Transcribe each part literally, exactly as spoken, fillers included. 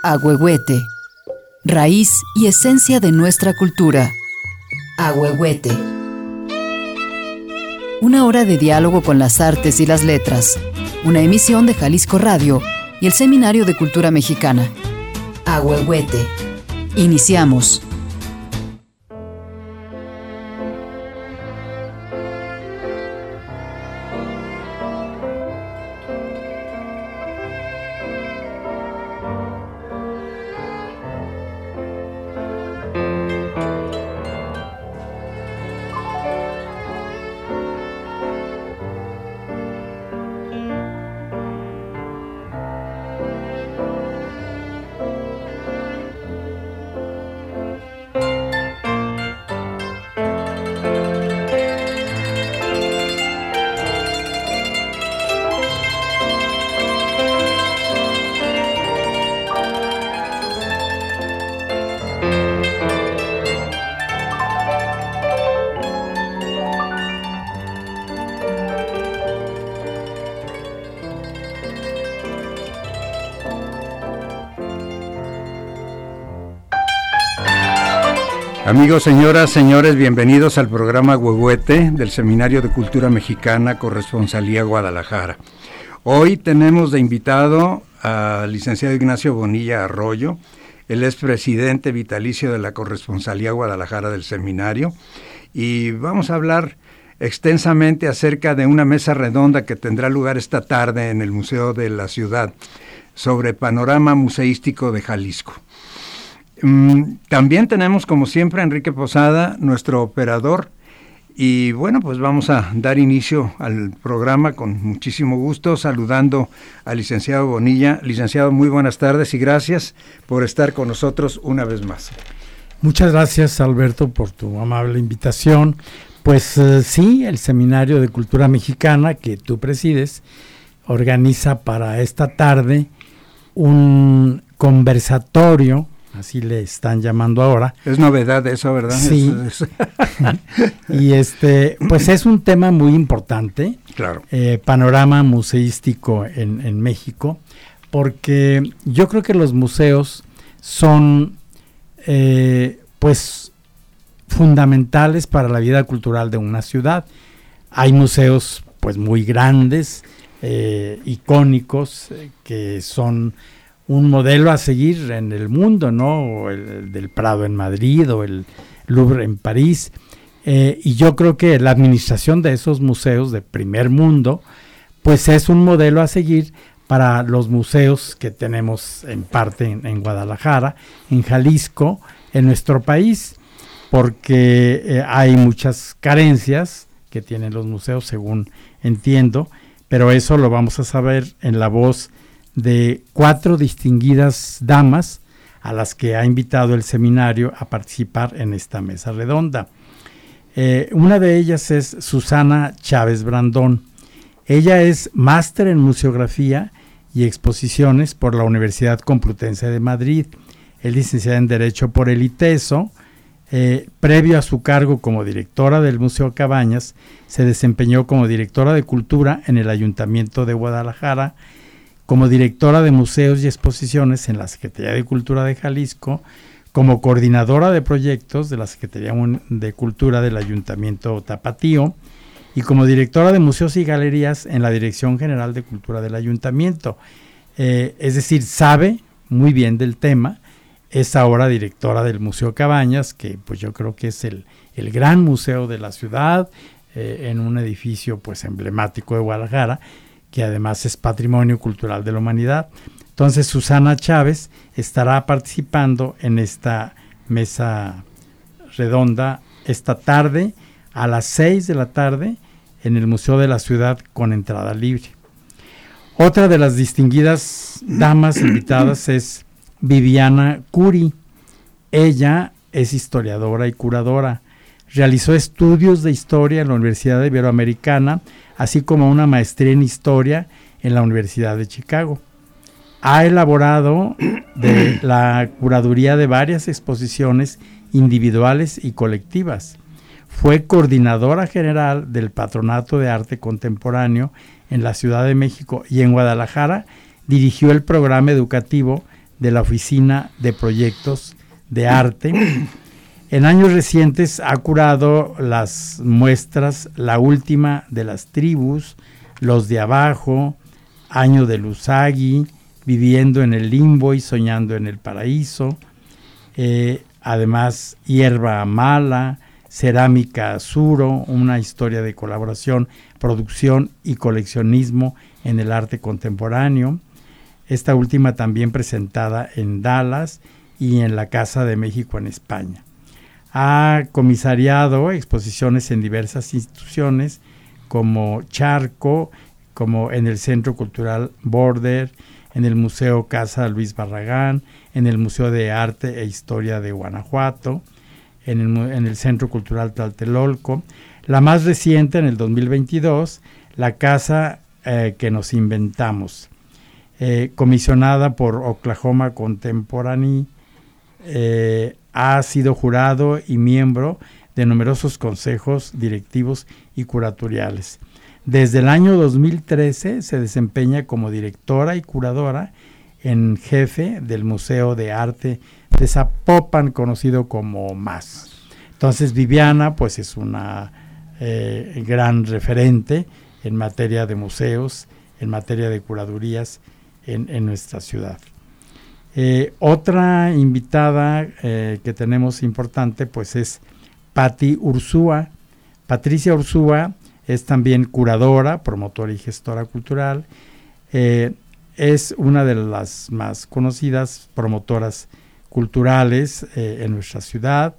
Ahuehuete, raíz y esencia de nuestra cultura. Ahuehuete. Una hora de diálogo con las artes y las letras. Una emisión de Jalisco Radio y el Seminario de Cultura Mexicana. Ahuehuete. Iniciamos. Amigos, señoras, señores, bienvenidos al programa Ahuehuete del Seminario de Cultura Mexicana, Corresponsalía Guadalajara. Hoy tenemos de invitado al licenciado Ignacio Bonilla Arroyo. Él es presidente vitalicio de la Corresponsalía Guadalajara del Seminario, y vamos a hablar extensamente acerca de una mesa redonda que tendrá lugar esta tarde en el Museo de la Ciudad sobre panorama museístico de Jalisco. También tenemos, como siempre, a Enrique Posada, nuestro operador, y bueno, pues vamos a dar inicio al programa con muchísimo gusto, saludando al licenciado Bonilla. Licenciado, muy buenas tardes y gracias por estar con nosotros una vez más. Muchas gracias, Alberto, por tu amable invitación. Pues eh, sí, el Seminario de Cultura Mexicana que tú presides organiza para esta tarde un conversatorio, así le están llamando ahora. Es novedad eso, ¿verdad? Sí. Es, es... Y este, pues es un tema muy importante. Claro. Eh, panorama museístico en, en México, porque yo creo que los museos son, eh, pues, fundamentales para la vida cultural de una ciudad. Hay museos, pues, muy grandes, eh, icónicos, eh, que son un modelo a seguir en el mundo, ¿no? El, el del Prado en Madrid o el Louvre en París. Eh, y yo creo que la administración de esos museos de primer mundo, pues es un modelo a seguir para los museos que tenemos en parte en, en Guadalajara, en Jalisco, en nuestro país, porque eh, hay muchas carencias que tienen los museos, según entiendo, pero eso lo vamos a saber en la voz de cuatro distinguidas damas a las que ha invitado el seminario a participar en esta mesa redonda. Eh, una de ellas es Susana Chávez Brandón. Ella es máster en museografía y exposiciones por la Universidad Complutense de Madrid. Es licenciada en Derecho por el ITESO. Eh, previo a su cargo como directora del Museo Cabañas, se desempeñó como directora de Cultura en el Ayuntamiento de Guadalajara, como directora de museos y exposiciones en la Secretaría de Cultura de Jalisco, como coordinadora de proyectos de la Secretaría de Cultura del Ayuntamiento Tapatío y como directora de museos y galerías en la Dirección General de Cultura del Ayuntamiento. Eh, es decir, sabe muy bien del tema. Es ahora directora del Museo Cabañas, que pues yo creo que es el, el gran museo de la ciudad, eh, en un edificio pues emblemático de Guadalajara, que además es Patrimonio Cultural de la Humanidad. Entonces Susana Chávez estará participando en esta mesa redonda esta tarde a las seis de la tarde en el Museo de la Ciudad con entrada libre. Otra de las distinguidas damas invitadas es Viviana Curi. Ella es historiadora y curadora. Realizó estudios de historia en la Universidad Iberoamericana, así como una maestría en historia en la Universidad de Chicago. Ha elaborado de la curaduría de varias exposiciones individuales y colectivas. Fue coordinadora general del Patronato de Arte Contemporáneo en la Ciudad de México, y en Guadalajara dirigió el programa educativo de la Oficina de Proyectos de Arte. En años recientes ha curado las muestras La Última de las Tribus, Los de Abajo, Año del Usagi, Viviendo en el Limbo y Soñando en el Paraíso, eh, además Hierba Mala, Cerámica Azuro, una historia de colaboración, producción y coleccionismo en el arte contemporáneo. Esta última también presentada en Dallas y en la Casa de México en España. Ha comisariado exposiciones en diversas instituciones como Charco, como en el Centro Cultural Border, en el Museo Casa Luis Barragán, en el Museo de Arte e Historia de Guanajuato, en el, en el Centro Cultural Tlatelolco. La más reciente, en el dos mil veintidós, la Casa eh, que nos inventamos, eh, comisionada por Oklahoma Contemporary, eh, ha sido jurado y miembro de numerosos consejos directivos y curatoriales. Desde el año dos mil trece se desempeña como directora y curadora en jefe del Museo de Arte de Zapopan, conocido como M A S. Entonces Viviana pues es una eh, gran referente en materia de museos, en materia de curadurías en, en nuestra ciudad. Eh, otra invitada eh, que tenemos importante pues es Patti Ursúa. Patricia Ursúa es también curadora, promotora y gestora cultural. Eh, es una de las más conocidas promotoras culturales eh, en nuestra ciudad,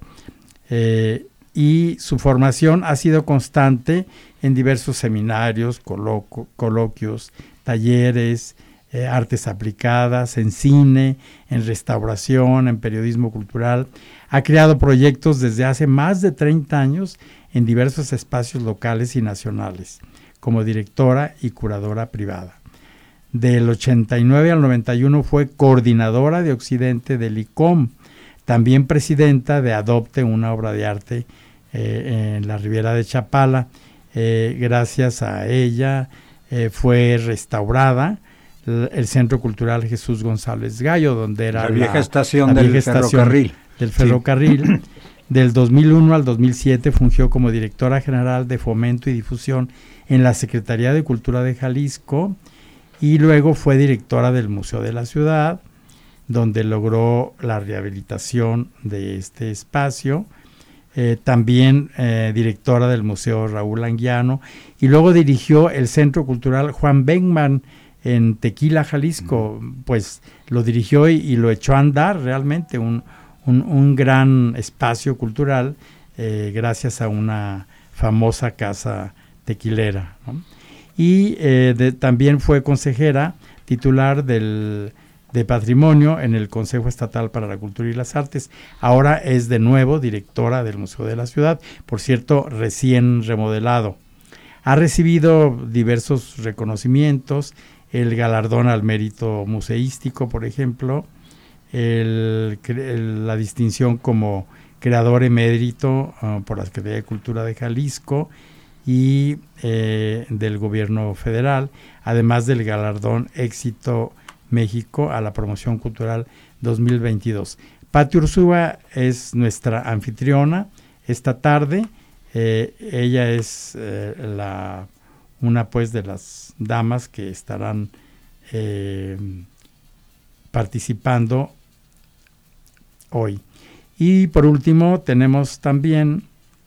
eh, y su formación ha sido constante en diversos seminarios, coloco, coloquios, talleres, eh, artes aplicadas, en cine, en restauración, en periodismo cultural. Ha creado proyectos desde hace más de treinta años en diversos espacios locales y nacionales, como directora y curadora privada. Del ochenta y nueve al noventa y uno fue coordinadora de Occidente del I C O M, también presidenta de Adopte, una obra de arte eh, en la Riviera de Chapala. Eh, gracias a ella eh, fue restaurada l- el Centro Cultural Jesús González Gallo, donde era la vieja la, estación, la del, vieja estación ferrocarril. del ferrocarril. Sí. Del dos mil uno al dos mil siete fungió como directora general de Fomento y Difusión en la Secretaría de Cultura de Jalisco, y luego fue directora del Museo de la Ciudad, donde logró la rehabilitación de este espacio. Eh, también eh, directora del Museo Raúl Anguiano, y luego dirigió el Centro Cultural Juan Beckman en Tequila, Jalisco. Uh-huh. Pues lo dirigió y, y lo echó a andar realmente, un, un, un gran espacio cultural, eh, gracias a una famosa casa tequilera, ¿no? Y eh, de, también fue consejera titular del, de Patrimonio en el Consejo Estatal para la Cultura y las Artes. Ahora es de nuevo directora del Museo de la Ciudad, por cierto, recién remodelado. Ha recibido diversos reconocimientos, el galardón al mérito museístico, por ejemplo, el, el, la distinción como creador emérito uh, por la Secretaría de Cultura de Jalisco y eh, del gobierno federal, además del galardón Éxito México a la promoción cultural dos mil veintidós. Patti Ursúa es nuestra anfitriona esta tarde. Eh, ella es eh, la una pues de las damas que estarán eh, participando hoy. Y por último tenemos también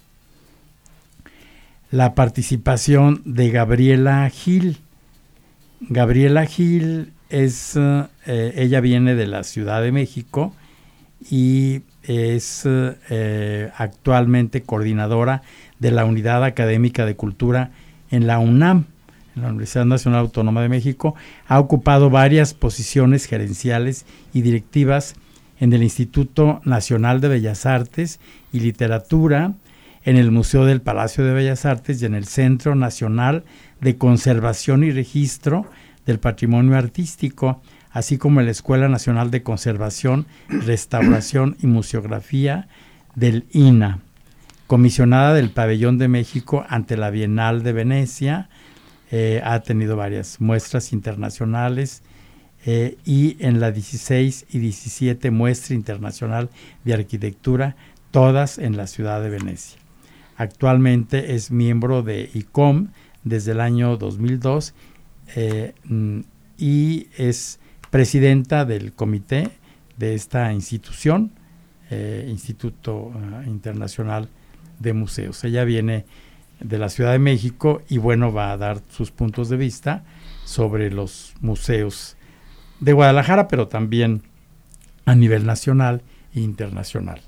la participación de Gabriela Gil. Gabriela Gil es, eh, ella viene de la Ciudad de México y es eh, actualmente coordinadora de la Unidad Académica de Cultura en la UNAM, en la Universidad Nacional Autónoma de México. Ha ocupado varias posiciones gerenciales y directivas en el Instituto Nacional de Bellas Artes y Literatura, en el Museo del Palacio de Bellas Artes y en el Centro Nacional de Conservación y Registro del Patrimonio Artístico, así como en la Escuela Nacional de Conservación, Restauración y Museografía del I N A. Comisionada del Pabellón de México ante la Bienal de Venecia, eh, ha tenido varias muestras internacionales eh, y en la dieciséis y diecisiete Muestra Internacional de Arquitectura, todas en la ciudad de Venecia. Actualmente es miembro de I C O M desde el año dos mil dos eh, y es presidenta del comité de esta institución, eh, Instituto uh, Internacional de Museos. Ella viene de la Ciudad de México y bueno, va a dar sus puntos de vista sobre los museos de Guadalajara, pero también a nivel nacional e internacional.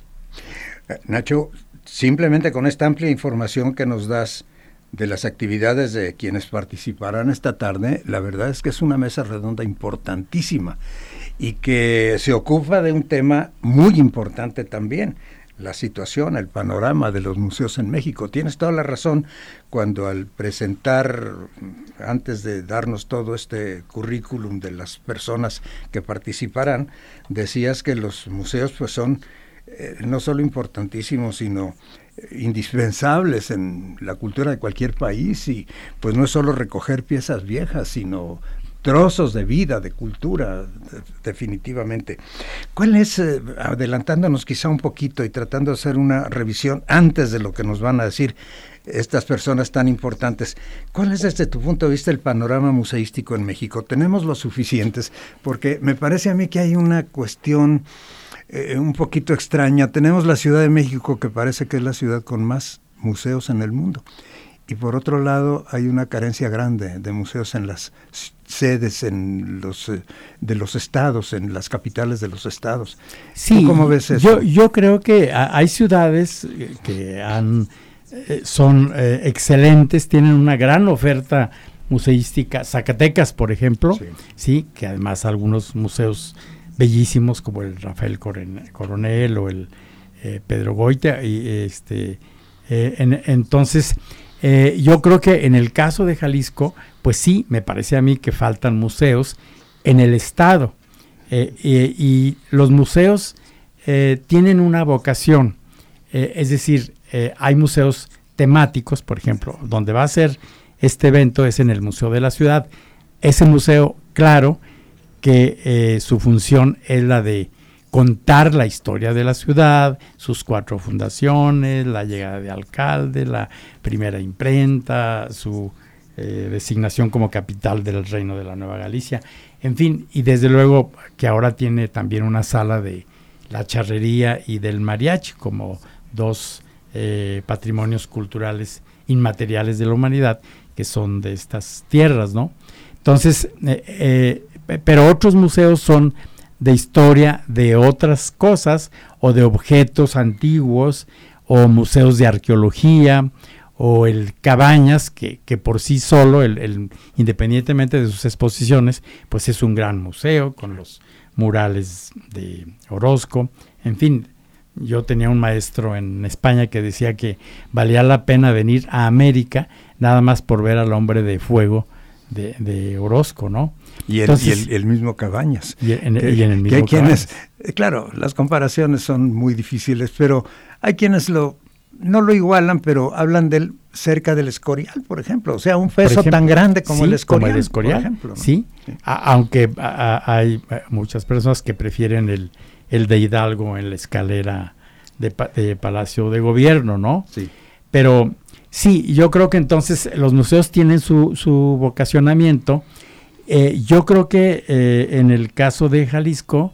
Nacho, simplemente con esta amplia información que nos das de las actividades de quienes participarán esta tarde, la verdad es que es una mesa redonda importantísima y que se ocupa de un tema muy importante también, la situación, el panorama de los museos en México. Tienes toda la razón cuando al presentar, antes de darnos todo este currículum de las personas que participarán, decías que los museos pues son eh, no solo importantísimos, sino indispensables en la cultura de cualquier país, y pues no es solo recoger piezas viejas, sino trozos de vida, de cultura, de, definitivamente. ¿Cuál es, eh, adelantándonos quizá un poquito y tratando de hacer una revisión antes de lo que nos van a decir estas personas tan importantes, cuál es desde tu punto de vista el panorama museístico en México? ¿Tenemos los suficientes? Porque me parece a mí que hay una cuestión Eh, un poquito extraña. Tenemos la Ciudad de México, que parece que es la ciudad con más museos en el mundo, y por otro lado hay una carencia grande de museos en las sedes en los eh, de los estados, en las capitales de los estados. Sí, ¿tú cómo ves eso? Yo, yo creo que a, hay ciudades que han eh, son eh, excelentes, tienen una gran oferta museística. Zacatecas, por ejemplo, sí, sí, que además algunos museos bellísimos como el Rafael Coronel o el eh, Pedro Goita, y este eh, en, entonces eh, yo creo que en el caso de Jalisco, pues sí, me parece a mí que faltan museos en el estado, eh, eh, y los museos eh, tienen una vocación, eh, es decir, eh, hay museos temáticos, por ejemplo, donde va a ser este evento es en el Museo de la Ciudad. Ese museo, claro, que eh, su función es la de contar la historia de la ciudad, sus cuatro fundaciones, la llegada de alcalde, la primera imprenta, su eh, designación como capital del Reino de la Nueva Galicia, en fin, y desde luego que ahora tiene también una sala de la charrería y del mariachi como dos eh, patrimonios culturales inmateriales de la humanidad que son de estas tierras, ¿no? Entonces, eh, eh, pero otros museos son de historia de otras cosas o de objetos antiguos o museos de arqueología o el Cabañas, que, que por sí solo, el, el, independientemente de sus exposiciones, pues es un gran museo con los murales de Orozco. En fin, yo tenía un maestro en España que decía que valía la pena venir a América nada más por ver al hombre de fuego de, de Orozco, ¿no? Y, el, Entonces, y el, el mismo Cabañas. Y en, que, y en el mismo que hay quienes, Cabañas. Claro, las comparaciones son muy difíciles, pero hay quienes lo no lo igualan, pero hablan del cerca del Escorial, por ejemplo. O sea, un peso ejemplo, tan grande como, sí, el Escorial, como el Escorial, por ejemplo, ¿no? Sí, sí. A, aunque a, a, hay muchas personas que prefieren el, el de Hidalgo en la escalera de, de Palacio de Gobierno, ¿no? Sí. Pero sí, yo creo que entonces los museos tienen su, su vocacionamiento. Eh, yo creo que eh, en el caso de Jalisco,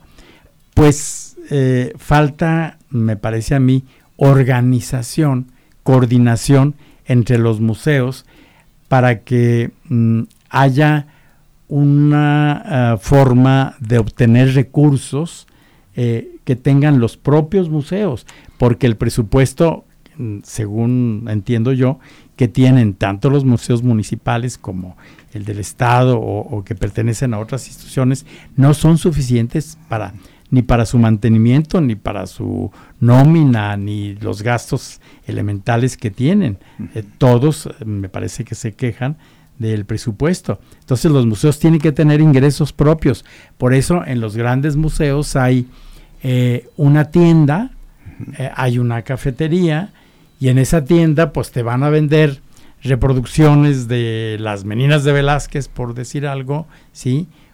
pues eh, falta, me parece a mí, organización, coordinación entre los museos para que mm, haya una uh, forma de obtener recursos eh, que tengan los propios museos, porque el presupuesto, según entiendo yo, que tienen tanto los museos municipales como el del Estado o, o que pertenecen a otras instituciones, no son suficientes para ni para su mantenimiento, ni para su nómina, ni los gastos elementales que tienen. Eh, todos eh, me parece que se quejan del presupuesto. Entonces los museos tienen que tener ingresos propios. Por eso en los grandes museos hay eh, una tienda, eh, hay una cafetería, y en esa tienda pues te van a vender reproducciones de las Meninas de Velázquez, por decir algo, ¿sí?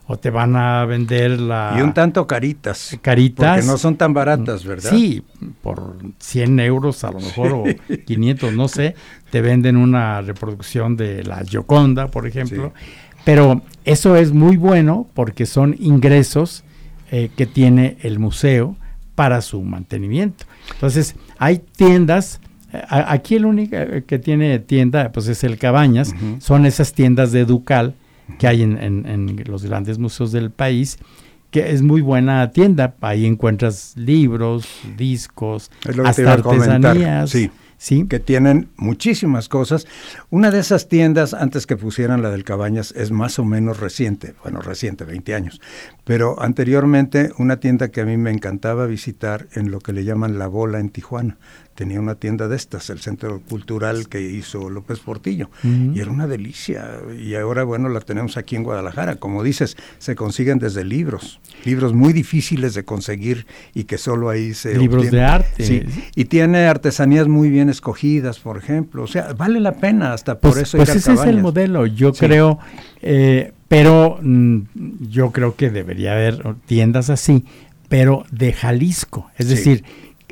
o te van a vender la... Y un tanto caritas. Caritas. Porque no son tan baratas, ¿verdad? Sí, por cien euros a lo mejor, sí. o quinientos, no sé, te venden una reproducción de la Gioconda, por ejemplo. Sí. Pero eso es muy bueno porque son ingresos eh, que tiene el museo para su mantenimiento. Entonces, hay tiendas... A, aquí el único que tiene tienda pues es el Cabañas, uh-huh. son esas tiendas de Ducal que hay en, en, en los grandes museos del país, que es muy buena tienda. Ahí encuentras libros, discos, es lo que hasta artesanías. Sí. ¿Sí? Que tienen muchísimas cosas. Una de esas tiendas, antes que pusieran la del Cabañas, es más o menos reciente, bueno, reciente, veinte años, pero anteriormente una tienda que a mí me encantaba visitar en lo que le llaman La Bola en Tijuana. Tenía una tienda de estas, el Centro Cultural que hizo López Portillo, uh-huh. y era una delicia. Y ahora, bueno, la tenemos aquí en Guadalajara. Como dices, se consiguen desde libros, libros muy difíciles de conseguir y que solo ahí se libros obtienen. De arte. Sí, y tiene artesanías muy bien escogidas, por ejemplo. O sea, vale la pena hasta por pues, eso pues ir a ese Cabañas. Es el modelo, yo sí. creo, eh, pero mm, yo creo que debería haber tiendas así, pero de Jalisco. Es sí. decir,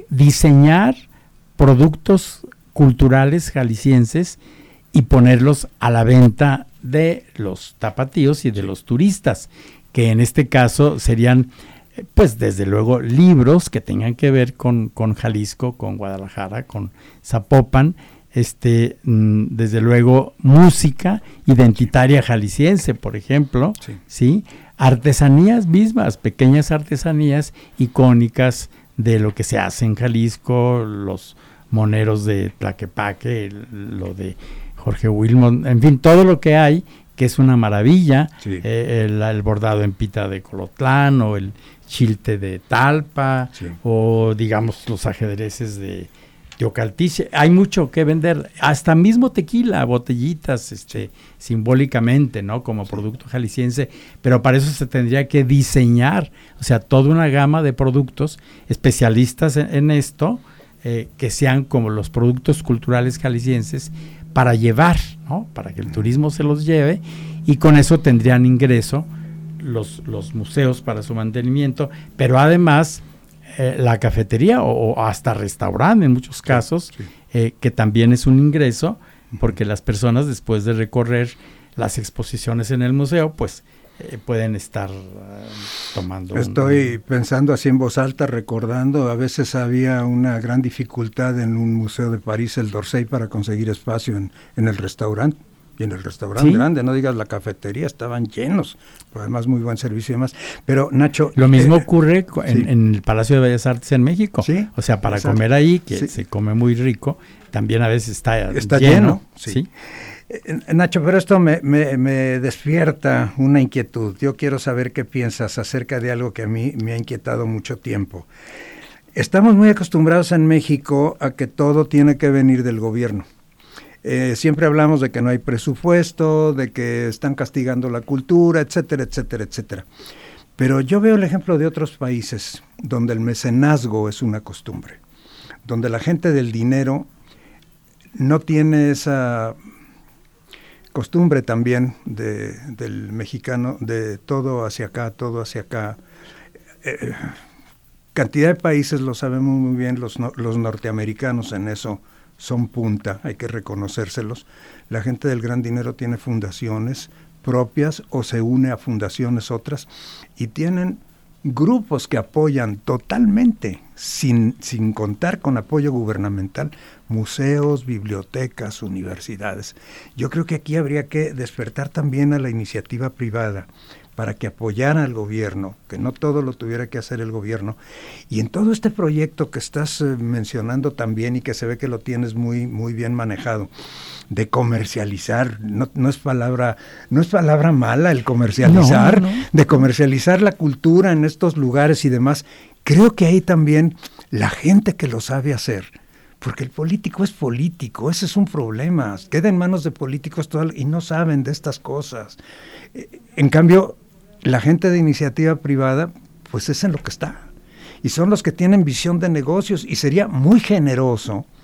diseñar productos culturales jaliscienses y ponerlos a la venta de los tapatíos y de sí. los turistas, que en este caso serían, pues desde luego, libros que tengan que ver con, con Jalisco, con Guadalajara, con Zapopan, este, mm, desde luego música identitaria jalisciense, por ejemplo, sí. ¿sí? Artesanías mismas, pequeñas artesanías icónicas de lo que se hace en Jalisco, los moneros de Tlaquepaque, el, lo de Jorge Wilmot, en fin, todo lo que hay, que es una maravilla, sí. eh, el, el bordado en pita de Colotlán, o el chilte de Talpa, sí. o digamos los ajedreces de Teocaltiche. Hay mucho que vender, hasta mismo tequila, botellitas, este, simbólicamente, ¿no? Como sí. producto jalisciense, pero para eso se tendría que diseñar, o sea, toda una gama de productos, especialistas en, en esto, Eh, que sean como los productos culturales jaliscienses para llevar, ¿no? Para que el turismo se los lleve, y con eso tendrían ingreso los, los museos para su mantenimiento, pero además eh, la cafetería o, o hasta restaurante en muchos casos, sí, sí. Eh, que también es un ingreso, porque las personas después de recorrer las exposiciones en el museo, pues Eh, pueden estar uh, tomando. Estoy un, pensando así en voz alta, recordando, a veces había una gran dificultad en un museo de París, el d'Orsay, para conseguir espacio en, en el restaurante. Y en el restaurante ¿sí? grande, no digas la cafetería, estaban llenos, pero además muy buen servicio y demás. Pero Nacho... Lo mismo eh, ocurre en, sí. en el Palacio de Bellas Artes en México. ¿Sí? O sea, para Exacto. comer ahí, que sí. se come muy rico, también a veces está, está lleno. lleno sí. ¿sí? Nacho, pero esto me, me, me despierta una inquietud. Yo quiero saber qué piensas acerca de algo que a mí me ha inquietado mucho tiempo. Estamos muy acostumbrados en México a que todo tiene que venir del gobierno. Eh, siempre hablamos de que no hay presupuesto, de que están castigando la cultura, etcétera, etcétera, etcétera. Pero yo veo el ejemplo de otros países donde el mecenazgo es una costumbre, donde la gente del dinero no tiene esa costumbre también de, del mexicano, de todo hacia acá, todo hacia acá. Eh, cantidad de países, lo sabemos muy bien, los, no, los norteamericanos en eso son punta, hay que reconocérselos. La gente del gran dinero tiene fundaciones propias o se une a fundaciones otras y tienen grupos que apoyan totalmente, sin, sin contar con apoyo gubernamental, museos, bibliotecas, universidades. Yo creo que aquí habría que despertar también a la iniciativa privada para que apoyara al gobierno, que no todo lo tuviera que hacer el gobierno. Y en todo este proyecto que estás eh, mencionando también y que se ve que lo tienes muy, muy bien manejado, de comercializar, no, no es palabra, no es palabra mala el comercializar, no, no, no. de comercializar la cultura en estos lugares y demás. Creo que hay también la gente que lo sabe hacer, porque el político es político, ese es un problema, queda en manos de políticos todo, y no saben de estas cosas. En cambio, la gente de iniciativa privada, pues es en lo que está, y son los que tienen visión de negocios, y sería muy generoso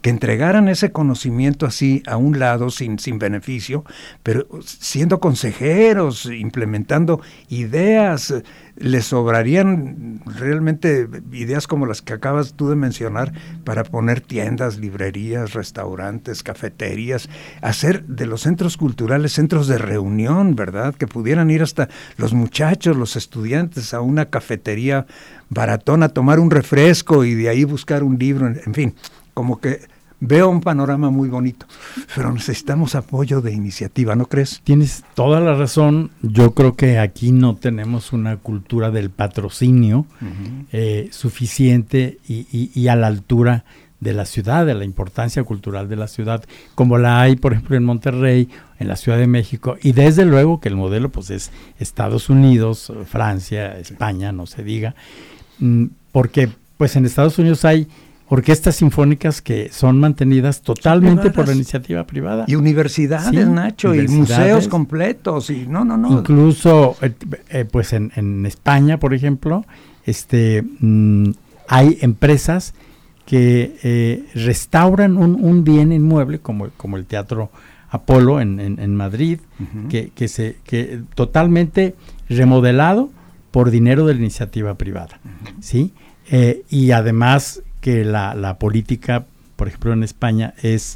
que entregaran ese conocimiento así a un lado sin, sin beneficio, pero siendo consejeros, implementando ideas. Les sobrarían realmente ideas como las que acabas tú de mencionar para poner tiendas, librerías, restaurantes, cafeterías, hacer de los centros culturales centros de reunión, ¿verdad? Que pudieran ir hasta los muchachos, los estudiantes a una cafetería baratona, tomar un refresco y de ahí buscar un libro, en fin, como que veo un panorama muy bonito, pero necesitamos apoyo de iniciativa, ¿no crees? Tienes toda la razón. Yo creo que aquí no tenemos una cultura del patrocinio uh-huh. eh, suficiente y, y, y a la altura de la ciudad, de la importancia cultural de la ciudad, como la hay, por ejemplo, en Monterrey, en la Ciudad de México, y desde luego que el modelo pues es Estados Unidos, Francia, España, no se diga, porque pues en Estados Unidos hay orquestas sinfónicas que son mantenidas totalmente privadas por la iniciativa privada. Y universidades, sí, Nacho, universidades, y museos completos, y no, no, no. Incluso, eh, eh, pues en, en España, por ejemplo, este, mmm, hay empresas que eh, restauran un, un bien inmueble, como, como el Teatro Apolo en, en, en Madrid, uh-huh. que, que, se, que totalmente remodelado por dinero de la iniciativa privada, uh-huh. ¿sí? Eh, y además que la, la política, por ejemplo en España, es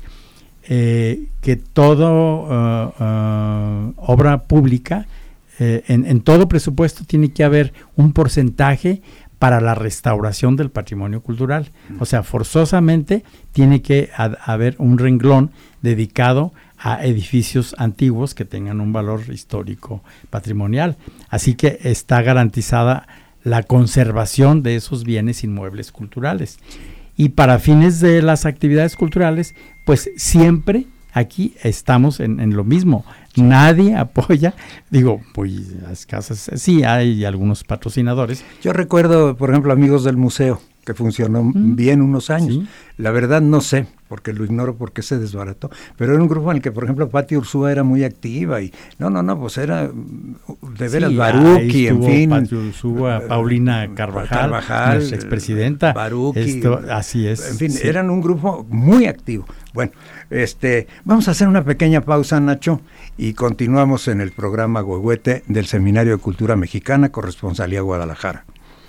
eh, que todo uh, uh, obra pública, eh, en, en todo presupuesto tiene que haber un porcentaje para la restauración del patrimonio cultural. Mm. O sea, forzosamente tiene que ha, haber un renglón dedicado a edificios antiguos que tengan un valor histórico patrimonial. Así que está garantizada la conservación de esos bienes inmuebles culturales. Y para fines de las actividades culturales, pues siempre aquí estamos en, en lo mismo. Nadie apoya, digo, pues las casas, sí hay algunos patrocinadores. Yo recuerdo, por ejemplo, Amigos del Museo, que funcionó mm. bien unos años. ¿Sí? La verdad no sé, porque lo ignoro porque se desbarató, pero era un grupo en el que, por ejemplo, Pati Ursúa era muy activa y no, no, no, pues era de veras sí, Baruki, en fin. Pati Ursúa, Paulina Carvajal, Carvajal nuestra expresidenta. Baruki. Esto, así es. En fin, sí. eran un grupo muy activo. Bueno, este, vamos a hacer una pequeña pausa, Nacho, y continuamos en el programa Huehuete del Seminario de Cultura Mexicana, Corresponsalía Guadalajara.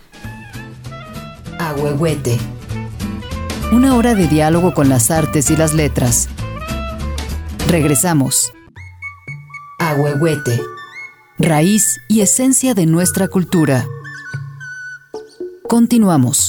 Ahuehuete. Una hora de diálogo con las artes y las letras. Regresamos. Ahuehuete. Raíz y esencia de nuestra cultura. Continuamos.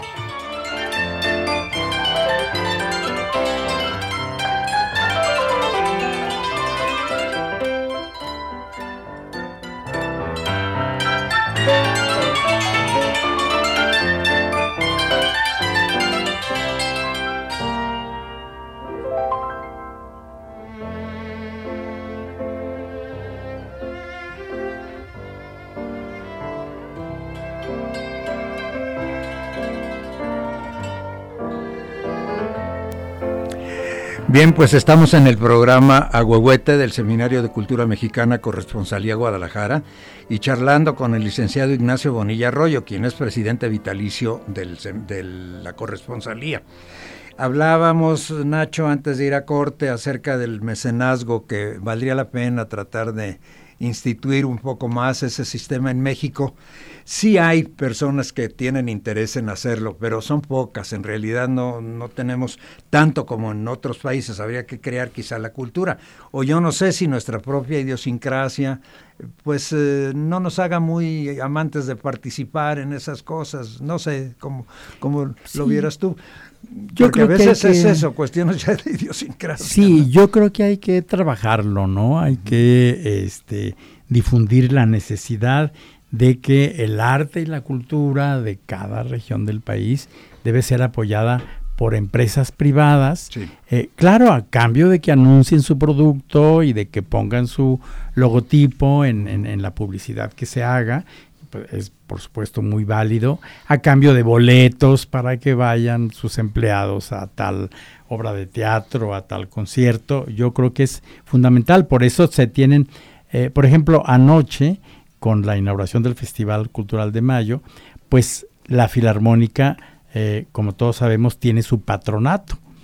Bien, pues estamos en el programa Ahuehuete del Seminario de Cultura Mexicana, Corresponsalía Guadalajara, y charlando con el licenciado Ignacio Bonilla Arroyo, quien es presidente vitalicio del, de la Corresponsalía. Hablábamos, Nacho, antes de ir a corte, acerca del mecenazgo, que valdría la pena tratar de instituir un poco más ese sistema en México. Sí hay personas que tienen interés en hacerlo, pero son pocas. En realidad no, no tenemos tanto como en otros países. Habría que crear quizá la cultura. O yo no sé si nuestra propia idiosincrasia pues eh, no nos haga muy amantes de participar en esas cosas. No sé cómo, cómo sí. lo vieras tú. Yo Porque creo a veces que es que, eso, cuestiones ya de idiosincrasia. Sí, ¿no? Yo creo que hay que trabajarlo, ¿no? Hay que este, difundir la necesidad de que el arte y la cultura de cada región del país debe ser apoyada por empresas privadas, sí. eh, claro, a cambio de que anuncien su producto y de que pongan su logotipo en, en, en la publicidad que se haga. Es por supuesto muy válido, a cambio de boletos para que vayan sus empleados a tal obra de teatro, a tal concierto. Yo creo que es fundamental, por eso se tienen, eh, por ejemplo, anoche, con la inauguración del Festival Cultural de Mayo, pues la Filarmónica, eh, como todos sabemos, tiene su patronato.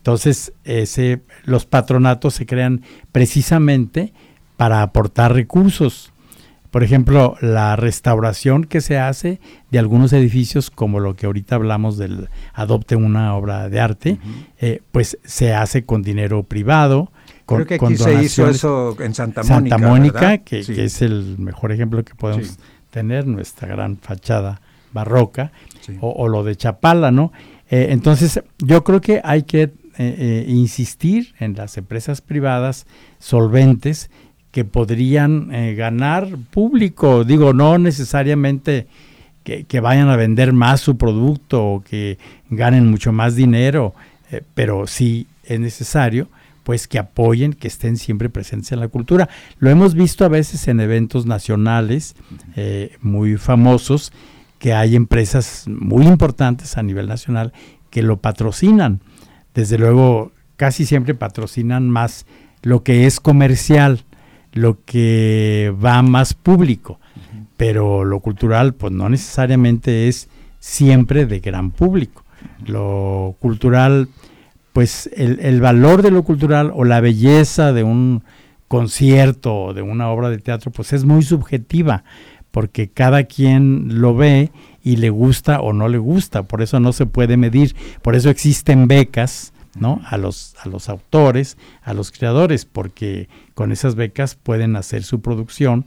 Entonces, ese, los patronatos se crean precisamente para aportar recursos. Por ejemplo, la restauración que se hace de algunos edificios, como lo que ahorita hablamos del Adopte una obra de arte, uh-huh. eh, pues se hace con dinero privado. Con, Creo que con aquí se hizo eso en Santa Mónica. Santa Mónica, que, sí. que es el mejor ejemplo que podemos sí. tener, nuestra gran fachada barroca, sí. o, o lo de Chapala, ¿no? Eh, entonces, yo creo que hay que eh, eh, insistir en las empresas privadas solventes que podrían eh, ganar público, digo, no necesariamente que, que vayan a vender más su producto o que ganen mucho más dinero, eh, pero sí es necesario pues que apoyen, que estén siempre presentes en la cultura. Lo hemos visto a veces en eventos nacionales eh, muy famosos, que hay empresas muy importantes a nivel nacional que lo patrocinan. Desde luego, casi siempre patrocinan más lo que es comercial, lo que va más público, uh-huh. pero lo cultural pues no necesariamente es siempre de gran público. Uh-huh. Lo cultural, pues el, el valor de lo cultural o la belleza de un concierto o de una obra de teatro pues es muy subjetiva, porque cada quien lo ve y le gusta o no le gusta, por eso no se puede medir, por eso existen becas, ¿no? A los, a los autores, a los creadores, porque con esas becas pueden hacer su producción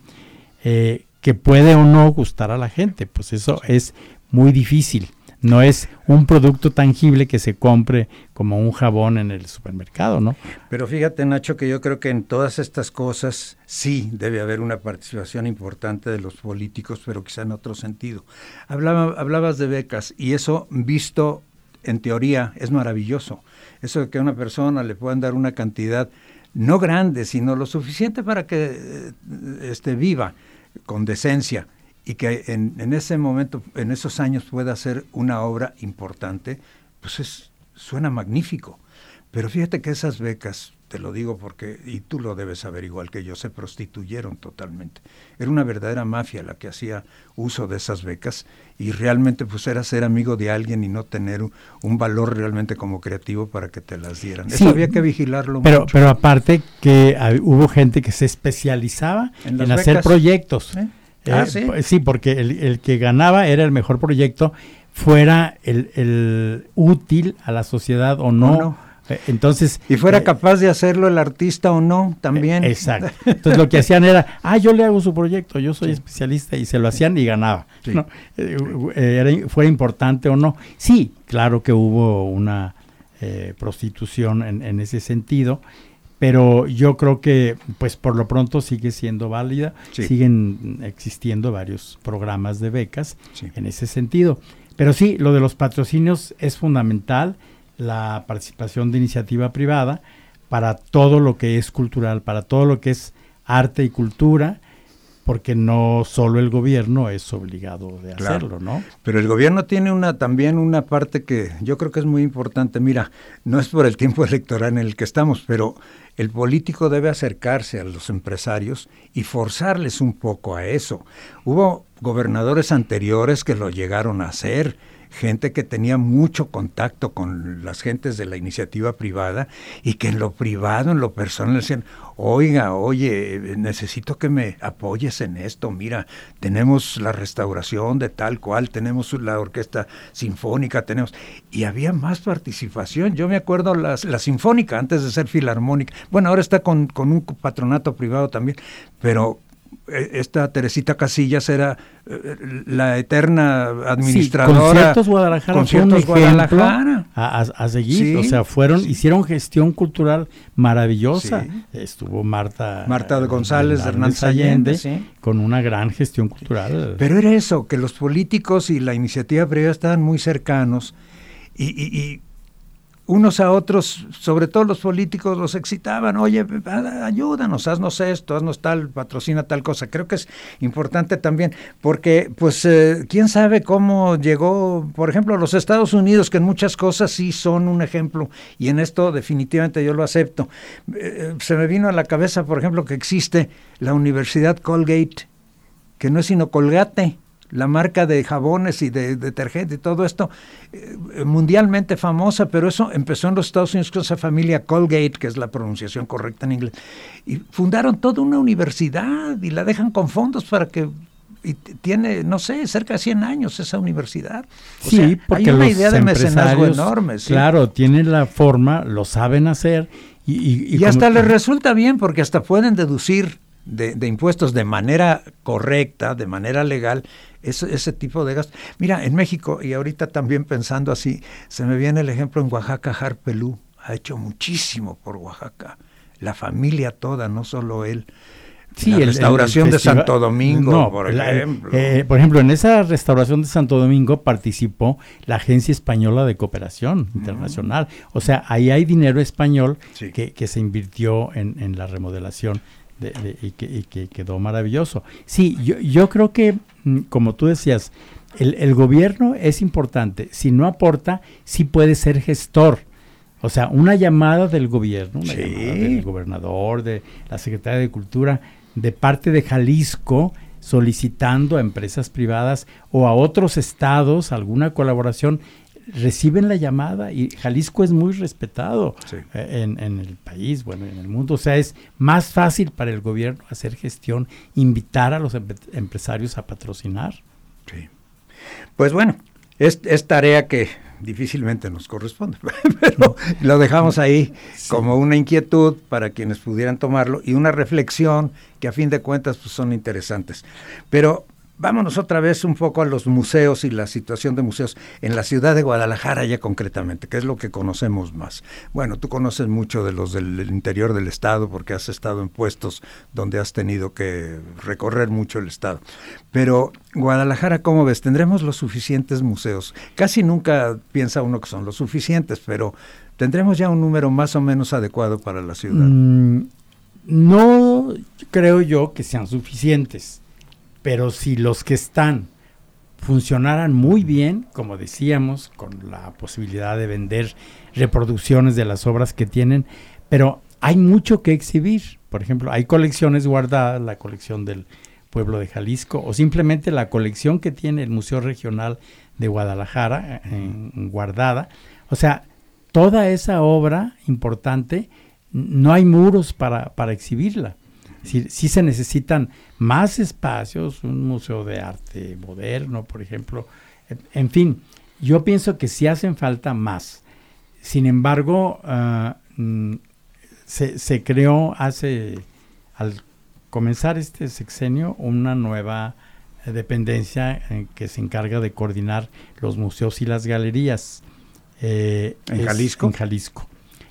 eh, que puede o no gustar a la gente, pues eso es muy difícil. No es un producto tangible que se compre como un jabón en el supermercado, ¿no? Pero fíjate, Nacho, que yo creo que en todas estas cosas sí debe haber una participación importante de los políticos, pero quizá en otro sentido. Hablaba, hablabas de becas y eso visto en teoría es maravilloso. Eso de que a una persona le puedan dar una cantidad no grande, sino lo suficiente para que eh, este, viva con decencia. Y que en, en ese momento, en esos años pueda hacer una obra importante, pues es, suena magnífico. Pero fíjate que esas becas, te lo digo porque, y tú lo debes saber igual que yo, se prostituyeron totalmente. Era una verdadera mafia la que hacía uso de esas becas y realmente pues era ser amigo de alguien y no tener un, un valor realmente como creativo para que te las dieran. Sí, eso había que vigilarlo pero, mucho. Pero aparte que uh, hubo gente que se especializaba en, en hacer proyectos. ¿Eh? Eh, ah, ¿sí? sí, porque el, el que ganaba era el mejor proyecto, fuera el, el útil a la sociedad o no. no. Eh, entonces y fuera eh, capaz de hacerlo el artista o no, también. Eh, exacto. Entonces lo que hacían era, ah, yo le hago su proyecto, yo soy sí. especialista, y se lo hacían y ganaba. Sí. ¿No? Eh, era, fuera importante o no. Sí, claro que hubo una eh, prostitución en, en ese sentido, pero yo creo que pues por lo pronto sigue siendo válida, sí. siguen existiendo varios programas de becas sí. en ese sentido. Pero sí, lo de los patrocinios es fundamental, la participación de iniciativa privada para todo lo que es cultural, para todo lo que es arte y cultura, porque no solo el gobierno es obligado de hacerlo, claro. ¿no? Pero el gobierno tiene una también una parte que yo creo que es muy importante. Mira, no es por el tiempo electoral en el que estamos, pero el político debe acercarse a los empresarios y forzarles un poco a eso. Hubo gobernadores anteriores que lo llegaron a hacer, gente que tenía mucho contacto con las gentes de la iniciativa privada y que en lo privado, en lo personal, decían, oiga, oye, necesito que me apoyes en esto, mira, tenemos la restauración de tal cual, tenemos la orquesta sinfónica, tenemos... Y había más participación. Yo me acuerdo la, la sinfónica, antes de ser filarmónica, bueno, ahora está con, con un patronato privado también, pero... esta Teresita Casillas era eh, la eterna administradora. Sí, Conciertos Guadalajara Conciertos fue un Guadalajara. A, a, a seguir, sí, o sea, fueron, sí. hicieron gestión cultural maravillosa. Sí. Estuvo Marta Marta González, Hernández Allende, sí. con una gran gestión cultural. Pero era eso, que los políticos y la iniciativa privada estaban muy cercanos y, y, y unos a otros, sobre todo los políticos, los excitaban, oye, ayúdanos, haznos esto, haznos tal, patrocina tal cosa. Creo que es importante también, porque, pues, eh, quién sabe cómo llegó, por ejemplo, los Estados Unidos, que en muchas cosas sí son un ejemplo, y en esto definitivamente yo lo acepto. Eh, se me vino a la cabeza, por ejemplo, que existe la Universidad Colgate, que no es sino Colgate, la marca de jabones y de, de detergente y todo esto, eh, mundialmente famosa, pero eso empezó en los Estados Unidos con esa familia Colgate, que es la pronunciación correcta en inglés, y fundaron toda una universidad y la dejan con fondos para que... Y tiene, no sé, cerca de cien años esa universidad. O sí, sea, porque hay una los idea de mecenazgo enorme. ¿Sí? Claro, tienen la forma, lo saben hacer. Y, y, y, y hasta les resulta bien, porque hasta pueden deducir de, de impuestos de manera correcta, de manera legal, ese, ese tipo de gastos. Mira, en México, y ahorita también pensando así, se me viene el ejemplo en Oaxaca, Harpelú ha hecho muchísimo por Oaxaca. La familia toda, no solo él. Sí, la el, restauración el, el de Santo Domingo, no, por ejemplo. La, eh, por ejemplo, en esa restauración de Santo Domingo participó la Agencia Española de Cooperación uh-huh. Internacional. O sea, ahí hay dinero español sí. que, que se invirtió en, en la remodelación de, de, y, que, y que quedó maravilloso. Sí, yo, yo creo que, como tú decías, el, el gobierno es importante. Si no aporta, sí puede ser gestor. O sea, una llamada del gobierno, una sí. llamada del gobernador, de la Secretaría de Cultura, de parte de Jalisco, solicitando a empresas privadas o a otros estados alguna colaboración, reciben la llamada y Jalisco es muy respetado sí. eh, en, en el país, bueno, en el mundo. O sea, es más fácil para el gobierno hacer gestión, invitar a los em- empresarios a patrocinar. Sí. Pues bueno, es, es tarea que difícilmente nos corresponde, pero lo dejamos ahí sí. como una inquietud para quienes pudieran tomarlo y una reflexión que a fin de cuentas pues, son interesantes. Pero vámonos otra vez un poco a los museos y la situación de museos en la ciudad de Guadalajara ya concretamente, que es lo que conocemos más. Bueno, tú conoces mucho de los del interior del estado porque has estado en puestos donde has tenido que recorrer mucho el estado. Pero Guadalajara, ¿cómo ves? ¿Tendremos los suficientes museos? Casi nunca piensa uno que son los suficientes, pero ¿tendremos ya un número más o menos adecuado para la ciudad? Mm, no creo yo que sean suficientes. Pero si los que están funcionaran muy bien, como decíamos, con la posibilidad de vender reproducciones de las obras que tienen, pero hay mucho que exhibir. Por ejemplo, hay colecciones guardadas, la colección del pueblo de Jalisco, o simplemente la colección que tiene el Museo Regional de Guadalajara, eh, guardada. O sea, toda esa obra importante, no hay muros para, para exhibirla. Sí, sí se necesitan más espacios, un museo de arte moderno, por ejemplo. En fin, yo pienso que sí hacen falta más. Sin embargo, uh, se, se creó hace, al comenzar este sexenio, una nueva eh, dependencia eh, que se encarga de coordinar los museos y las galerías. Eh, ¿En Jalisco? En Jalisco.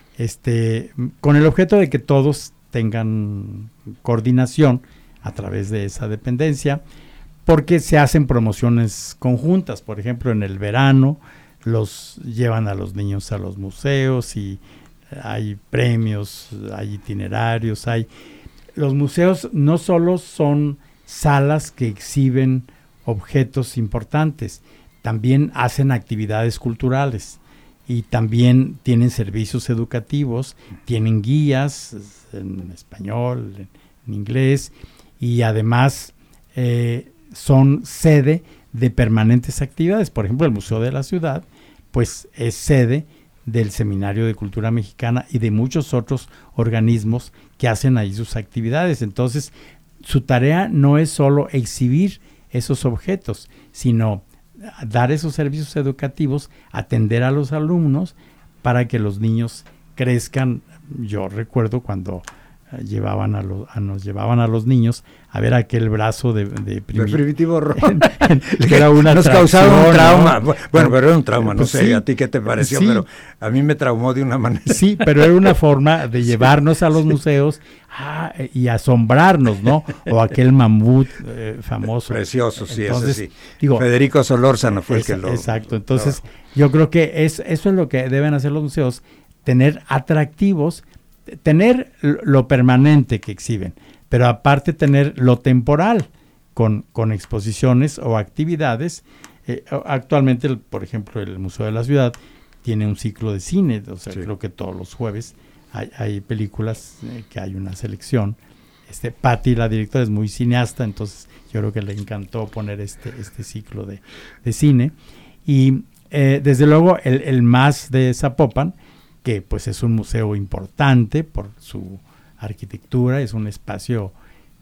Este, con el objeto de que todos tengan coordinación a través de esa dependencia, porque se hacen promociones conjuntas. Por ejemplo, en el verano los llevan a los niños a los museos y hay premios, hay itinerarios, hay... Los museos no solo son salas que exhiben objetos importantes, también hacen actividades culturales y también tienen servicios educativos, tienen guías en español, en, en inglés, y además eh, son sede de permanentes actividades. Por ejemplo, el Museo de la Ciudad, pues es sede del Seminario de Cultura Mexicana y de muchos otros organismos que hacen ahí sus actividades. Entonces, su tarea no es solo exhibir esos objetos, sino dar esos servicios educativos, atender a los alumnos para que los niños crezcan. Yo recuerdo cuando uh, llevaban a los, a nos llevaban a los niños a ver aquel brazo de, de, primi- de primitivo rojo que era una nos causaba un trauma, ¿no? Bueno, pero era un trauma, no pues sé sí, a ti qué te pareció, sí. Pero a mí me traumó de una manera. Sí, pero era una forma de llevarnos sí, a los sí. museos ah, y asombrarnos, ¿no? O aquel mamut eh, famoso. Precioso, sí, entonces, ese sí. Digo, Federico Solórzano fue es, el que lo... Exacto, entonces lo... yo creo que es, eso es lo que deben hacer los museos, tener atractivos, tener lo permanente que exhiben, pero aparte tener lo temporal con, con exposiciones o actividades. Eh, actualmente, el, por ejemplo, el Museo de la Ciudad tiene un ciclo de cine, o sea, sí. creo que todos los jueves hay, hay películas eh, que hay una selección Este, Patti, la directora, es muy cineasta, entonces yo creo que le encantó poner este, este ciclo de, de cine. Y eh, desde luego el, el M A S de Zapopan, que pues es un museo importante por su arquitectura, es un espacio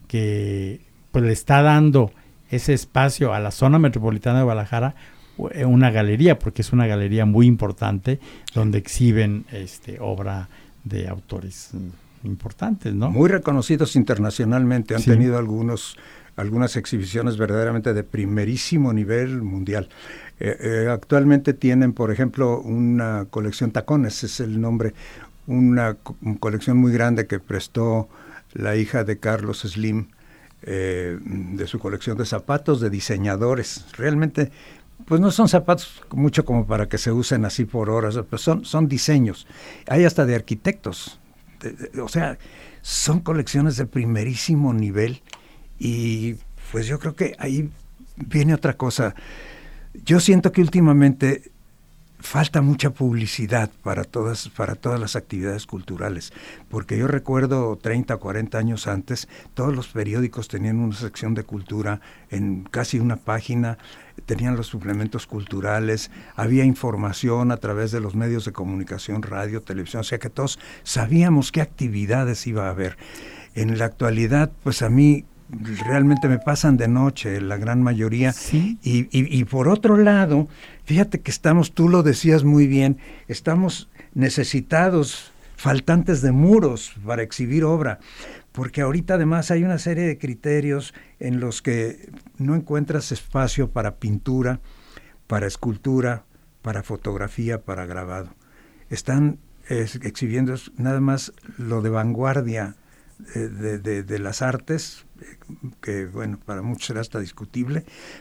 que pues le está dando ese espacio a la zona metropolitana de Guadalajara, una galería, porque es una galería muy importante donde exhiben este, obra de autores importantes, ¿no? Muy reconocidos internacionalmente, han sí. tenido algunos algunas exhibiciones verdaderamente de primerísimo nivel mundial. Eh, eh, actualmente tienen, por ejemplo, una colección Tacones, es el nombre, una co- colección muy grande que prestó la hija de Carlos Slim, eh, de su colección de zapatos de diseñadores. Realmente, pues no son zapatos mucho como para que se usen así por horas, pues son, son diseños. Hay hasta de arquitectos. De, de, o sea, son colecciones de primerísimo nivel. Y pues yo creo que ahí viene otra cosa. Yo siento que últimamente falta mucha publicidad para todas, para todas las actividades culturales, porque yo recuerdo treinta, cuarenta años antes, todos los periódicos tenían una sección de cultura en casi una página, tenían los suplementos culturales, había información a través de los medios de comunicación, radio, televisión, o sea que todos sabíamos qué actividades iba a haber. En la actualidad, pues a mí realmente me pasan de noche, la gran mayoría. Sí. Y, y, y por otro lado, fíjate que estamos, tú lo decías muy bien, estamos necesitados, faltantes de muros para exhibir obra, porque ahorita además hay una serie de criterios en los que no encuentras espacio para pintura, para escultura, para fotografía, para grabado. Están eh, exhibiendo nada más lo de vanguardia de, de, de, de las artes, que bueno, para muchos será hasta discutible,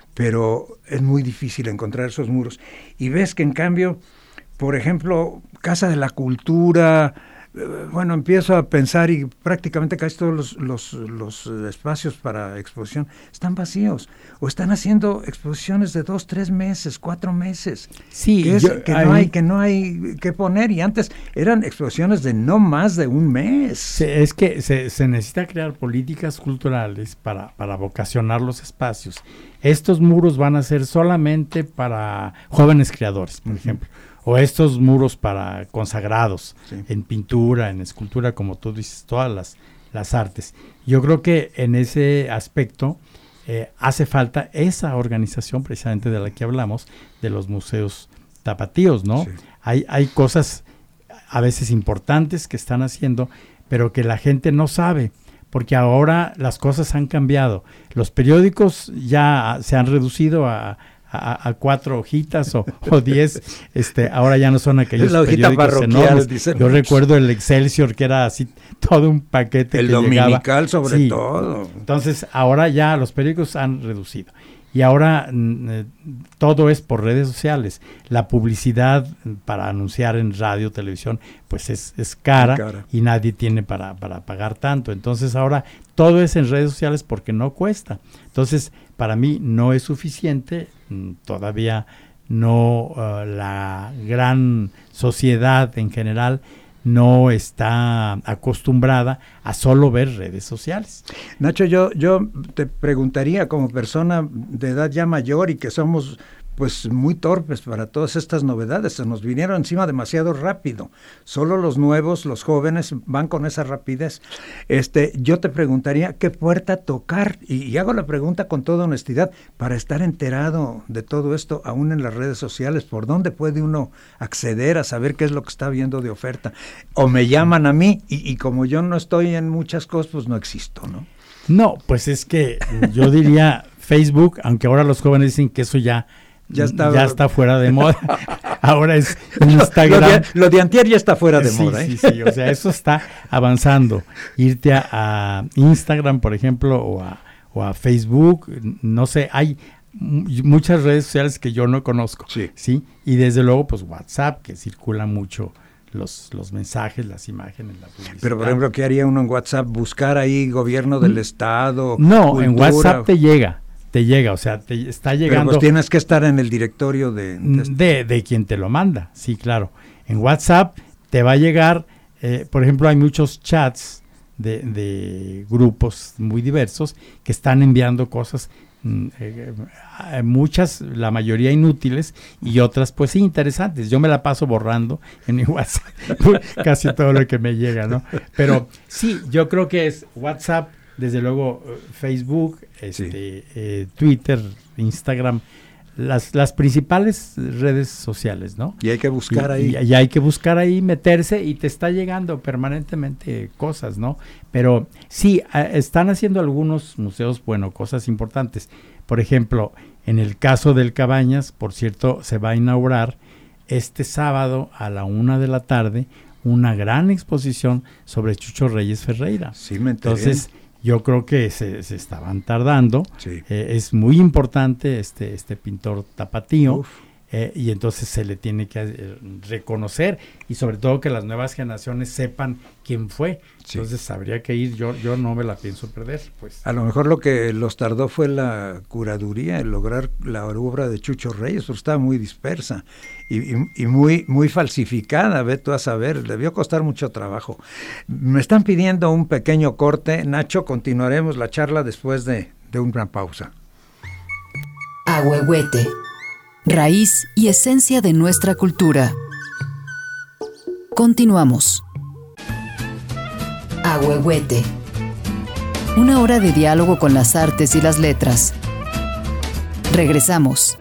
pero es muy difícil encontrar esos muros. Y ves que en cambio, por ejemplo, Casa de la Cultura, eh, bueno, empiezo a pensar y prácticamente casi todos los, los, los espacios para exposición están vacíos, o están haciendo exposiciones de dos, tres meses, cuatro meses, sí, que, es, yo, que, ahí, no hay, que no hay que poner, y antes eran exposiciones de no más de un mes. Se, es que se, se necesita crear políticas culturales para, para vocacionar los espacios. Estos muros van a ser solamente para jóvenes creadores, por uh-huh. ejemplo, o estos muros para consagrados, sí. en pintura, en escultura, como tú dices, todas las, las artes. Yo creo que en ese aspecto eh, hace falta esa organización precisamente de la que hablamos, de los museos tapatíos, ¿no? Sí. Hay, hay cosas a veces importantes que están haciendo, pero que la gente no sabe, porque ahora las cosas han cambiado. Los periódicos ya se han reducido a, a, a cuatro hojitas o, o diez, este, ahora ya no son aquellos la hojita periódicos enormes. Dicen Yo muchos. Recuerdo el Excelsior, que era así todo un paquete. El que dominical llegaba. sobre sí. todo. Entonces ahora ya los periódicos han reducido. Y ahora mm, todo es por redes sociales. La publicidad para anunciar en radio, televisión, pues es, es cara, cara y nadie tiene para, para pagar tanto. Entonces ahora todo es en redes sociales porque no cuesta. Entonces para mí no es suficiente, mm, todavía no, uh, la gran sociedad en general no está acostumbrada a solo ver redes sociales. Nacho, yo, yo te preguntaría, como persona de edad ya mayor y que somos pues muy torpes para todas estas novedades, se nos vinieron encima demasiado rápido. Solo los nuevos, los jóvenes van con esa rapidez. Este, yo te preguntaría qué puerta tocar, y, y hago la pregunta con toda honestidad, para estar enterado de todo esto, aún en las redes sociales, ¿por dónde puede uno acceder a saber qué es lo que está viendo de oferta? O me llaman a mí, y, y como yo no estoy en muchas cosas, pues no existo, ¿no? No, pues es que yo diría Facebook, aunque ahora los jóvenes dicen que eso ya Ya está, ya está fuera de moda. Ahora es Instagram. Lo de, lo de antier ya está fuera de sí, moda. ¿eh? Sí, sí, o sea, eso está avanzando. Irte a, a Instagram, por ejemplo, o a, o a Facebook, no sé, hay m- muchas redes sociales que yo no conozco. Sí. ¿sí? Y desde luego, pues WhatsApp, que circula mucho los, los mensajes, las imágenes, la publicidad. Pero, por ejemplo, ¿qué haría uno en WhatsApp? ¿Buscar ahí gobierno del estado? No, cultura? En WhatsApp te llega. Te llega, o sea, te está llegando. Pero pues tienes que estar en el directorio de... De, de, de quien te lo manda, sí, claro. En WhatsApp te va a llegar, eh, por ejemplo, hay muchos chats de, de grupos muy diversos que están enviando cosas, eh, muchas, la mayoría inútiles y otras pues sí interesantes. Yo me la paso borrando en mi WhatsApp casi todo lo que me llega, ¿no? Pero sí, yo creo que es WhatsApp, desde luego Facebook, este, sí. eh, Twitter, Instagram, las, las principales redes sociales, ¿no? Y hay que buscar y, ahí. Y, y hay que buscar ahí, meterse, y te está llegando permanentemente cosas, ¿no? Pero sí, a, están haciendo algunos museos, bueno, cosas importantes. Por ejemplo, en el caso del Cabañas, por cierto, se va a inaugurar este sábado a la una de la tarde una gran exposición sobre Chucho Reyes Ferreira. Sí, me enteré. Entonces, yo creo que se, se estaban tardando. Sí. Eh, es muy importante este, este pintor tapatío, eh, y entonces se le tiene que eh, reconocer, y sobre todo que las nuevas generaciones sepan quién fue. Sí. Entonces habría que ir, yo yo no me la pienso perder. Pues. A lo mejor lo que los tardó fue la curaduría, el lograr la obra de Chucho Reyes, porque estaba muy dispersa y, y, y muy, muy falsificada, ve tú a saber, debió costar mucho trabajo. Me están pidiendo un pequeño corte. Nacho, continuaremos la charla después de, de una pausa. Ahuehuete, raíz y esencia de nuestra cultura. Continuamos. Ahuehuete, una hora de diálogo con las artes y las letras. Regresamos.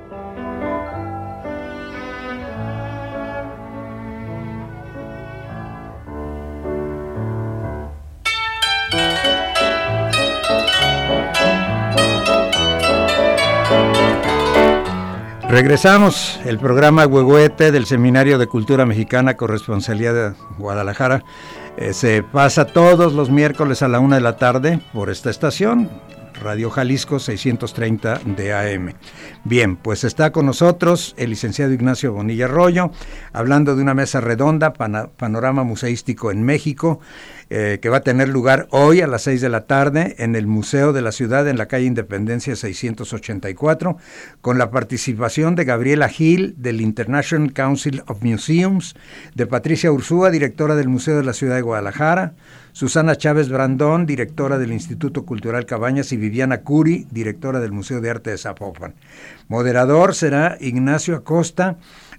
Regresamos, el programa Ahuehuete del Seminario de Cultura Mexicana, Corresponsalía de Guadalajara. Eh, se pasa todos los miércoles a la una de la tarde por esta estación, Radio Jalisco seiscientos treinta de A M. Bien, pues está con nosotros el licenciado Ignacio Bonilla Arroyo, hablando de una mesa redonda, pana, panorama museístico en México, eh, que va a tener lugar hoy a las seis de la tarde en el Museo de la Ciudad, en la calle Independencia seiscientos ochenta y cuatro, con la participación de Gabriela Gil, del International Council of Museums, de Patricia Ursúa, directora del Museo de la Ciudad de Guadalajara, Susana Chávez Brandón, directora del Instituto Cultural Cabañas, y Viviana Curi, directora del Museo de Arte de Zapopan. Moderador será Ignacio Acosta,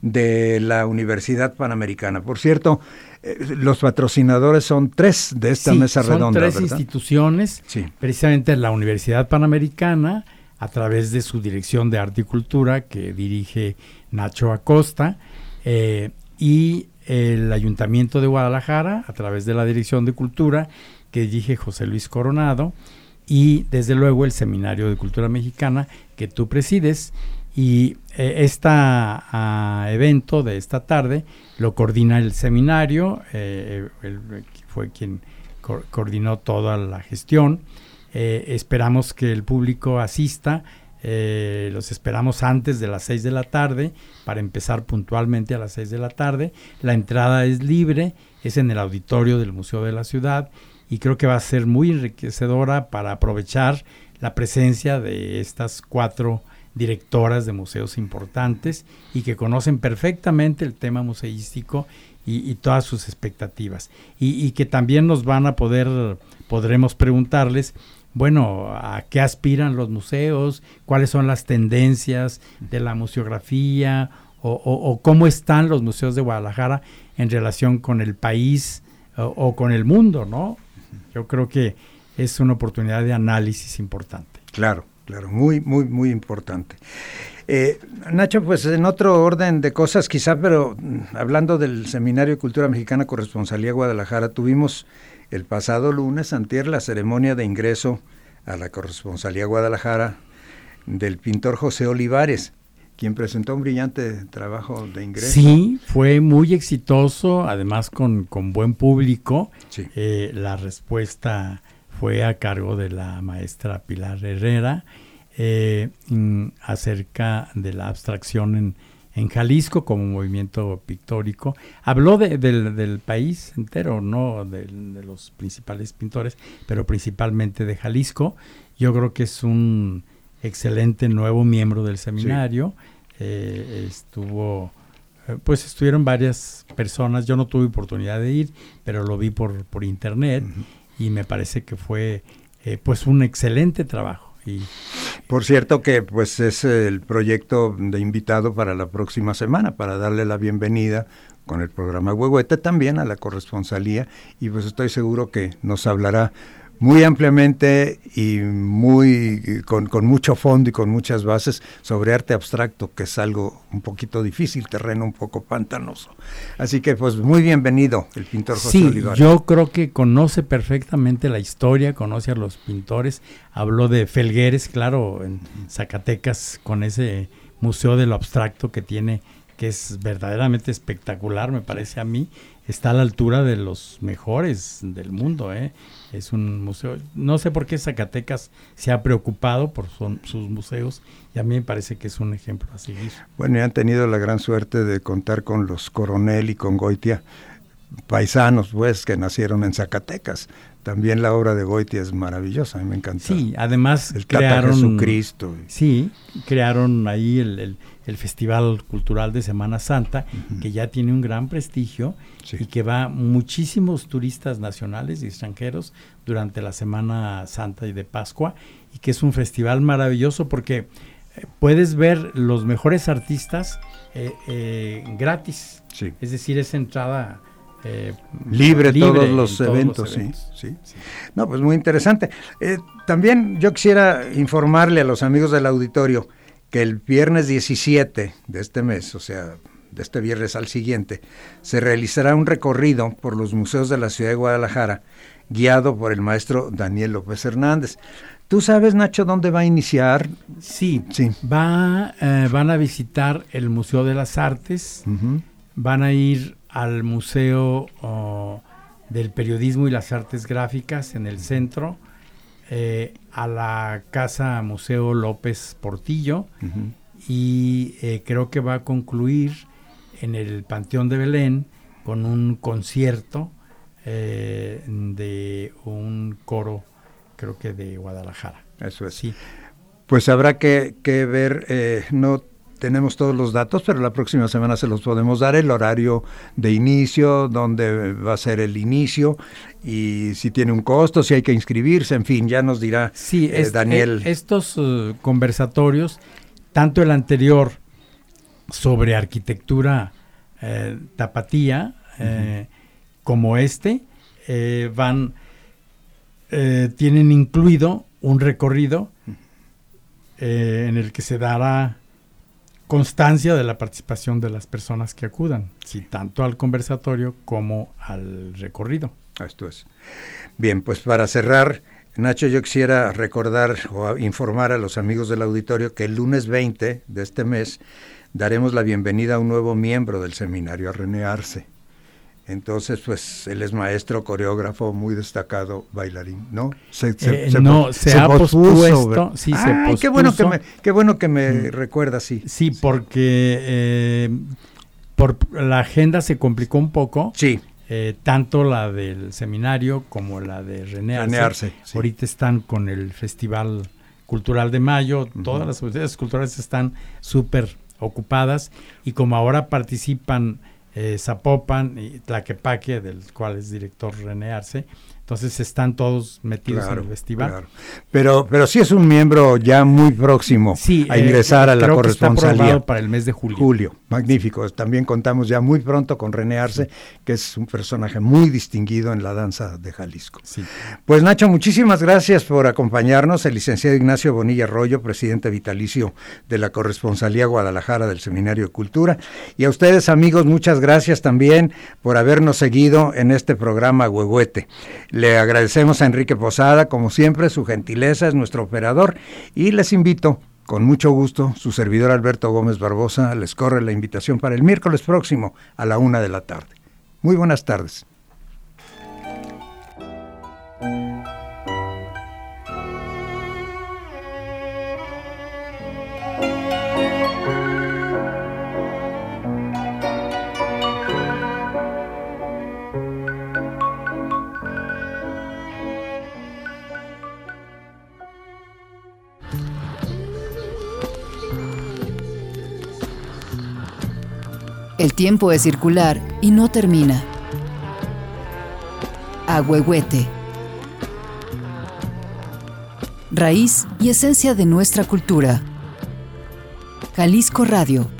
de la Universidad Panamericana. Por cierto, eh, los patrocinadores son tres de esta sí, mesa son redonda, tres ¿verdad? instituciones, sí. Precisamente la Universidad Panamericana, a través de su Dirección de Arte y Cultura, que dirige Nacho Acosta, eh, y el Ayuntamiento de Guadalajara, a través de la Dirección de Cultura, que dirige José Luis Coronado, y desde luego el Seminario de Cultura Mexicana, que tú presides. Y eh, este uh, evento de esta tarde lo coordina el seminario, eh, él fue quien co- coordinó toda la gestión. Eh, esperamos que el público asista, eh, los esperamos antes de las seis de la tarde para empezar puntualmente a las seis de la tarde. La entrada es libre, es en el auditorio del Museo de la Ciudad, y creo que va a ser muy enriquecedora para aprovechar la presencia de estas cuatro directoras de museos importantes y que conocen perfectamente el tema museístico y, y todas sus expectativas, y, y que también nos van a poder, podremos preguntarles, bueno, a qué aspiran los museos, cuáles son las tendencias de la museografía, o, o, o cómo están los museos de Guadalajara en relación con el país o, o con el mundo, ¿no? Yo creo que es una oportunidad de análisis importante. Claro. Claro, muy, muy, muy importante. Eh, Nacho, pues en otro orden de cosas quizá, pero hablando del Seminario de Cultura Mexicana Corresponsalía Guadalajara, tuvimos el pasado lunes, antier, la ceremonia de ingreso a la Corresponsalía Guadalajara del pintor José Olivares, quien presentó un brillante trabajo de ingreso. Sí, fue muy exitoso, además con, con buen público. Sí. Eh, la respuesta fue a cargo de la maestra Pilar Herrera, eh, mm, acerca de la abstracción en, en Jalisco como movimiento pictórico. Habló de, del, del país entero, no de, de los principales pintores, pero principalmente de Jalisco. Yo creo que es un excelente nuevo miembro del seminario. Sí. Eh, estuvo, eh, pues estuvieron varias personas. Yo no tuve oportunidad de ir, pero lo vi por, por internet. Uh-huh. y me parece que fue eh, pues un excelente trabajo. Y por cierto que pues es el proyecto de invitado para la próxima semana, para darle la bienvenida con el programa Huehuete también a la corresponsalía, y pues estoy seguro que nos hablará muy ampliamente y muy con, con mucho fondo y con muchas bases sobre arte abstracto, que es algo un poquito difícil, terreno un poco pantanoso. Así que pues muy bienvenido el pintor José sí, Olivares. Yo creo que conoce perfectamente la historia, conoce a los pintores, habló de Felgueres, claro, en Zacatecas, con ese museo de lo abstracto que tiene, que es verdaderamente espectacular, me parece a mí, está a la altura de los mejores del mundo, ¿eh? Es un museo, no sé por qué Zacatecas se ha preocupado por son, sus museos, y a mí me parece que es un ejemplo a seguir. Bueno, y han tenido la gran suerte de contar con los Coronel y con Goitia, paisanos pues que nacieron en Zacatecas. También la obra de Goitia es maravillosa, a mí me encanta. Sí, además el crearon Jesucristo. Sí, crearon ahí el, el, el Festival Cultural de Semana Santa, uh-huh. que ya tiene un gran prestigio, sí. y que va muchísimos turistas nacionales y extranjeros durante la Semana Santa y de Pascua, y que es un festival maravilloso porque eh, puedes ver los mejores artistas eh, eh, gratis, sí. es decir, es entrada Eh, libre, libre todos los todos eventos, los eventos. Sí, sí, sí. No, pues muy interesante. Eh, también yo quisiera informarle a los amigos del auditorio que el viernes diecisiete de este mes, o sea, de este viernes al siguiente, se realizará un recorrido por los museos de la ciudad de Guadalajara, guiado por el maestro Daniel López Hernández. ¿Tú sabes, Nacho, dónde va a iniciar? Sí, sí. Va, eh, van a visitar el Museo de las Artes, uh-huh. van a ir al Museo oh, del Periodismo y las Artes Gráficas en el centro, eh, a la Casa Museo López Portillo, uh-huh. y eh, creo que va a concluir en el Panteón de Belén con un concierto eh, de un coro, creo que de Guadalajara. Eso es. Sí. Pues habrá que, que ver, eh, no tenemos todos los datos, pero la próxima semana se los podemos dar, el horario de inicio, dónde va a ser el inicio, y si tiene un costo, si hay que inscribirse, en fin, ya nos dirá sí, eh, es, Daniel. Eh, estos uh, conversatorios, tanto el anterior sobre arquitectura eh, tapatía, eh, uh-huh. como este, eh, van, eh, tienen incluido un recorrido eh, en el que se dará constancia de la participación de las personas que acudan, sí, tanto al conversatorio como al recorrido. Esto es. Bien, pues para cerrar, Nacho, yo quisiera recordar o informar a los amigos del auditorio que el lunes veinte de este mes daremos la bienvenida a un nuevo miembro del seminario, a René Arce. Entonces, pues, él es maestro, coreógrafo, muy destacado bailarín, ¿no? Se, se, eh, se no, se, se ha pospuso. pospuesto, sí, Ay, se pospuso. Qué bueno que me, qué bueno que me mm. recuerda, sí. Sí, porque eh, por la agenda se complicó un poco. Sí. Eh, tanto la del seminario como la de René Arce. René Arce, sí. Ahorita están con el Festival Cultural de Mayo, uh-huh. todas las autoridades culturales están súper ocupadas, y como ahora participan Eh, Zapopan y Tlaquepaque, del cual es director René Arce, entonces están todos metidos claro, en el festival. Claro. Pero, pero sí es un miembro ya muy próximo sí, a ingresar eh, a la creo corresponsalía. Que está aprobado para el mes de julio. Julio, magnífico. También contamos ya muy pronto con René Arce, sí. que es un personaje muy distinguido en la danza de Jalisco. Sí. Pues Nacho, muchísimas gracias por acompañarnos. El licenciado Ignacio Bonilla Arroyo, presidente vitalicio de la Corresponsalía Guadalajara del Seminario de Cultura. Y a ustedes, amigos, muchas gracias también por habernos seguido en este programa Huehuete. Le agradecemos a Enrique Posada, como siempre, su gentileza, es nuestro operador, y les invito, con mucho gusto, su servidor Alberto Gómez Barbosa, les corre la invitación para el miércoles próximo a la una de la tarde. Muy buenas tardes. El tiempo es circular y no termina. A Huehuete, raíz y esencia de nuestra cultura. Jalisco Radio.